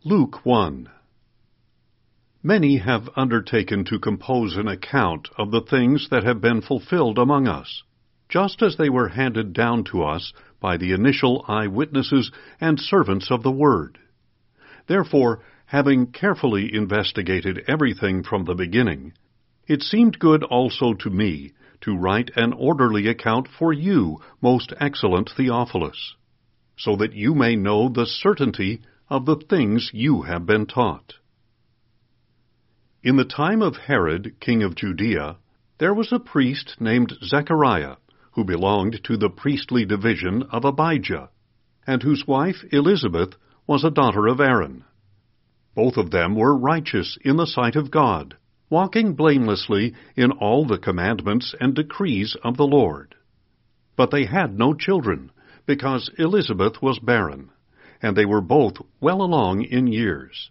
Luke 1. Many have undertaken to compose an account of the things that have been fulfilled among us, just as they were handed down to us by the initial eyewitnesses and servants of the Word. Therefore, having carefully investigated everything from the beginning, it seemed good also to me to write an orderly account for you, most excellent Theophilus, so that you may know the certainty of the things you have been taught. In the time of Herod, king of Judea, there was a priest named Zechariah, who belonged to the priestly division of Abijah, and whose wife Elizabeth was a daughter of Aaron. Both of them were righteous in the sight of God, walking blamelessly in all the commandments and decrees of the Lord. But they had no children, because Elizabeth was barren, and they were both well along in years.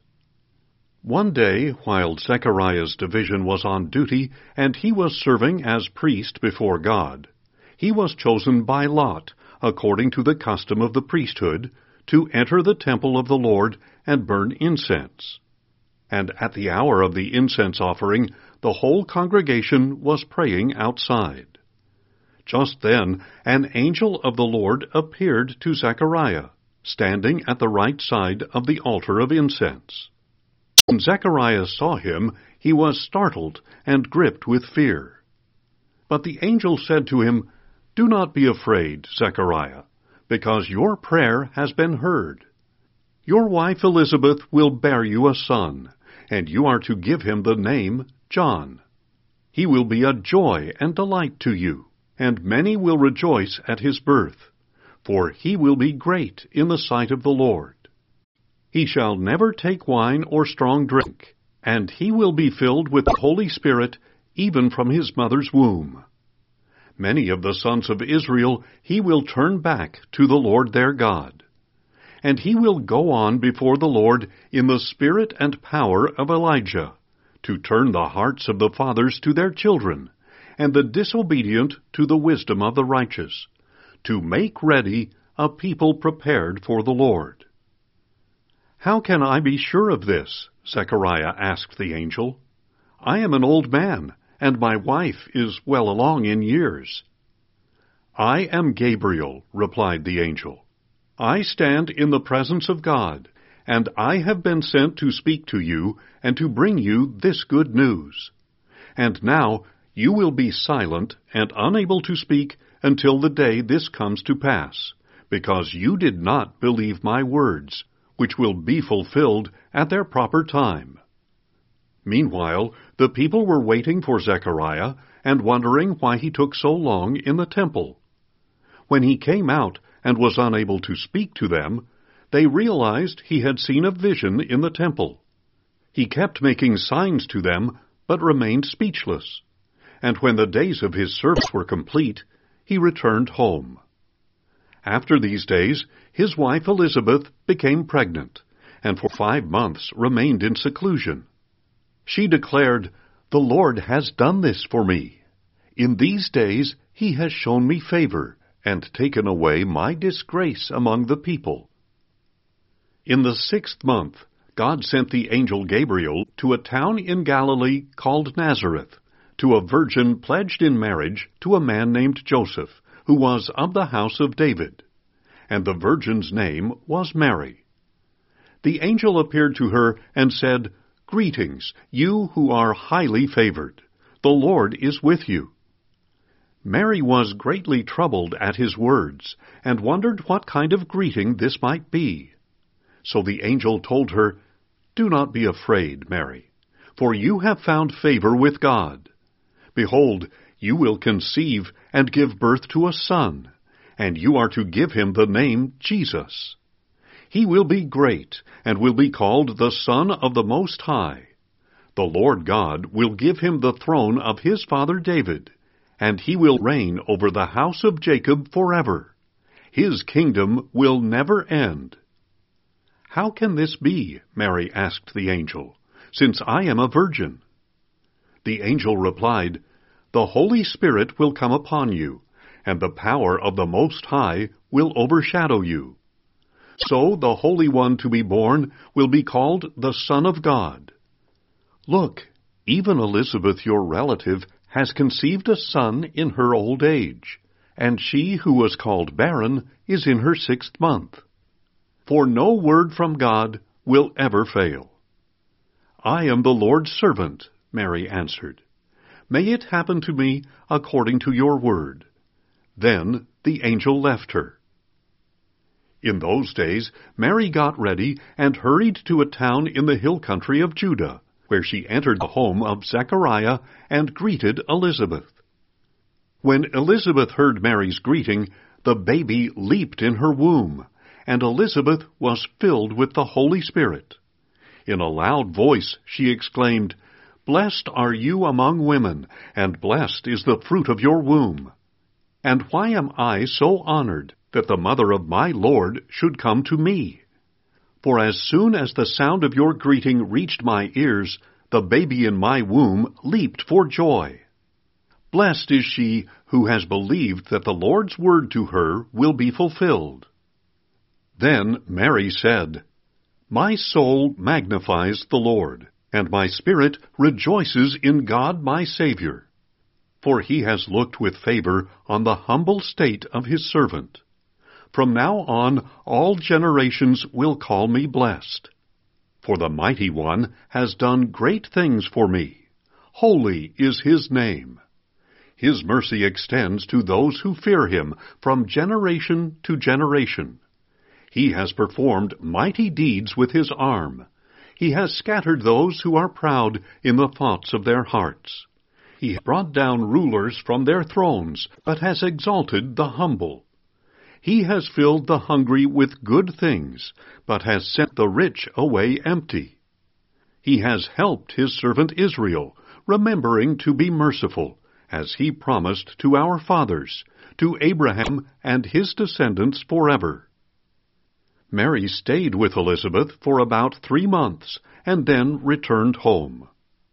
One day, while Zechariah's division was on duty, and he was serving as priest before God, he was chosen by lot, according to the custom of the priesthood, to enter the temple of the Lord and burn incense. And at the hour of the incense offering, the whole congregation was praying outside. Just then, an angel of the Lord appeared to Zechariah, standing at the right side of the altar of incense. When Zechariah saw him, he was startled and gripped with fear. But the angel said to him, "Do not be afraid, Zechariah, because your prayer has been heard. Your wife Elizabeth will bear you a son, and you are to give him the name John. He will be a joy and delight to you, and many will rejoice at his birth, for he will be great in the sight of the Lord. He shall never take wine or strong drink, and he will be filled with the Holy Spirit even from his mother's womb. Many of the sons of Israel he will turn back to the Lord their God. And he will go on before the Lord in the spirit and power of Elijah, to turn the hearts of the fathers to their children, and the disobedient to the wisdom of the righteous, to make ready a people prepared for the Lord." "How can I be sure of this?" Zechariah asked the angel. "I am an old man, and my wife is well along in years." "I am Gabriel," replied the angel. "I stand in the presence of God, and I have been sent to speak to you and to bring you this good news. And now you will be silent and unable to speak until the day this comes to pass, because you did not believe my words, which will be fulfilled at their proper time." Meanwhile, the people were waiting for Zechariah and wondering why he took so long in the temple. When he came out and was unable to speak to them, they realized he had seen a vision in the temple. He kept making signs to them, but remained speechless. And when the days of his service were complete, he returned home. After these days, his wife Elizabeth became pregnant, and for 5 months remained in seclusion. She declared, "The Lord has done this for me. In these days he has shown me favor, and taken away my disgrace among the people." In the 6th month, God sent the angel Gabriel to a town in Galilee called Nazareth, to a virgin pledged in marriage to a man named Joseph, who was of the house of David. And the virgin's name was Mary. The angel appeared to her and said, "Greetings, you who are highly favored. The Lord is with you." Mary was greatly troubled at his words, and wondered what kind of greeting this might be. So the angel told her, "Do not be afraid, Mary, for you have found favor with God. Behold, you will conceive and give birth to a son, and you are to give him the name Jesus. He will be great, and will be called the Son of the Most High. The Lord God will give him the throne of his father David, and he will reign over the house of Jacob forever. His kingdom will never end." "How can this be?" Mary asked the angel, "since I am a virgin?" The angel replied, "The Holy Spirit will come upon you, and the power of the Most High will overshadow you. So the Holy One to be born will be called the Son of God. Look, even Elizabeth, your relative, has conceived a son in her old age, and she who was called barren is in her 6th month. For no word from God will ever fail. I am the Lord's servant, Mary answered. May it happen to me according to your word. Then the angel left her. In those days, Mary got ready and hurried to a town in the hill country of Judah, where she entered the home of Zechariah and greeted Elizabeth. When Elizabeth heard Mary's greeting, the baby leaped in her womb, and Elizabeth was filled with the Holy Spirit. In a loud voice she exclaimed, "Blessed are you among women, and blessed is the fruit of your womb. And why am I so honored that the mother of my Lord should come to me? For as soon as the sound of your greeting reached my ears, the baby in my womb leaped for joy. Blessed is she who has believed that the Lord's word to her will be fulfilled." Then Mary said, "My soul magnifies the Lord, and my spirit rejoices in God my Savior. For he has looked with favor on the humble state of his servant. From now on all generations will call me blessed. For the Mighty One has done great things for me. Holy is his name. His mercy extends to those who fear him from generation to generation. He has performed mighty deeds with his arm. He has scattered those who are proud in the thoughts of their hearts. He has brought down rulers from their thrones, but has exalted the humble. He has filled the hungry with good things, but has sent the rich away empty. He has helped his servant Israel, remembering to be merciful, as he promised to our fathers, to Abraham and his descendants forever." Mary stayed with Elizabeth for about 3 months, and then returned home.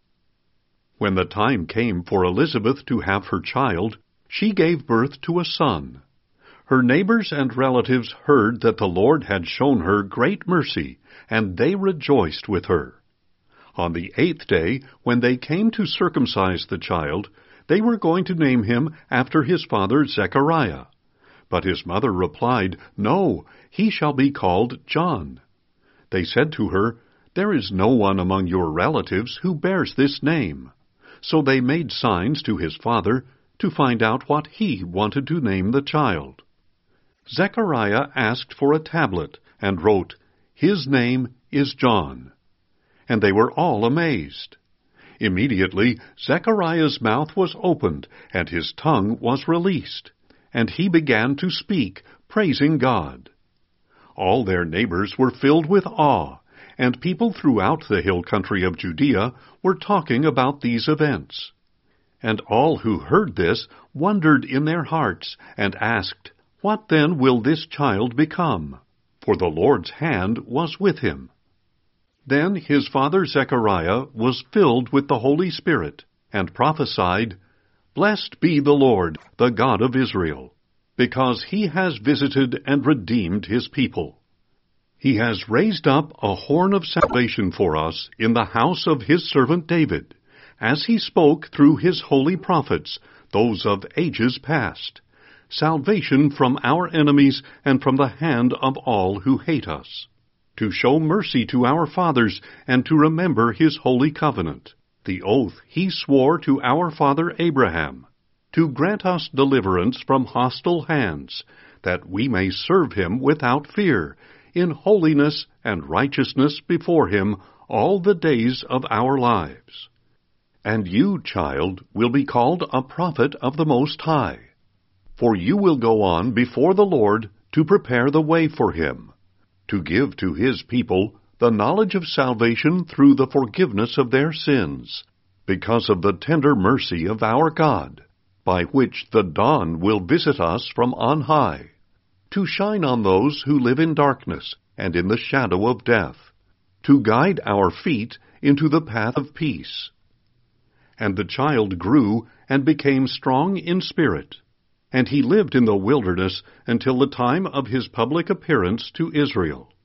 When the time came for Elizabeth to have her child, she gave birth to a son. Her neighbors and relatives heard that the Lord had shown her great mercy, and they rejoiced with her. On the 8th day, when they came to circumcise the child, they were going to name him after his father Zechariah. But his mother replied, "No, he shall be called John." They said to her, "There is no one among your relatives who bears this name." So they made signs to his father to find out what he wanted to name the child. Zechariah asked for a tablet and wrote, "His name is John." And they were all amazed. Immediately Zechariah's mouth was opened, and his tongue was released, and he began to speak, praising God. All their neighbors were filled with awe, and people throughout the hill country of Judea were talking about these events. And all who heard this wondered in their hearts, and asked, "What then will this child become?" For the Lord's hand was with him. Then his father Zechariah was filled with the Holy Spirit, and prophesied, "Blessed be the Lord, the God of Israel, because he has visited and redeemed his people. He has raised up a horn of salvation for us in the house of his servant David, as he spoke through his holy prophets, those of ages past, salvation from our enemies and from the hand of all who hate us, to show mercy to our fathers and to remember his holy covenant, the oath he swore to our father Abraham, to grant us deliverance from hostile hands, that we may serve him without fear, in holiness and righteousness before him all the days of our lives. And you, child, will be called a prophet of the Most High, for you will go on before the Lord to prepare the way for him, to give to his people the knowledge of salvation through the forgiveness of their sins, because of the tender mercy of our God, by which the dawn will visit us from on high, to shine on those who live in darkness and in the shadow of death, to guide our feet into the path of peace." And the child grew and became strong in spirit, and he lived in the wilderness until the time of his public appearance to Israel.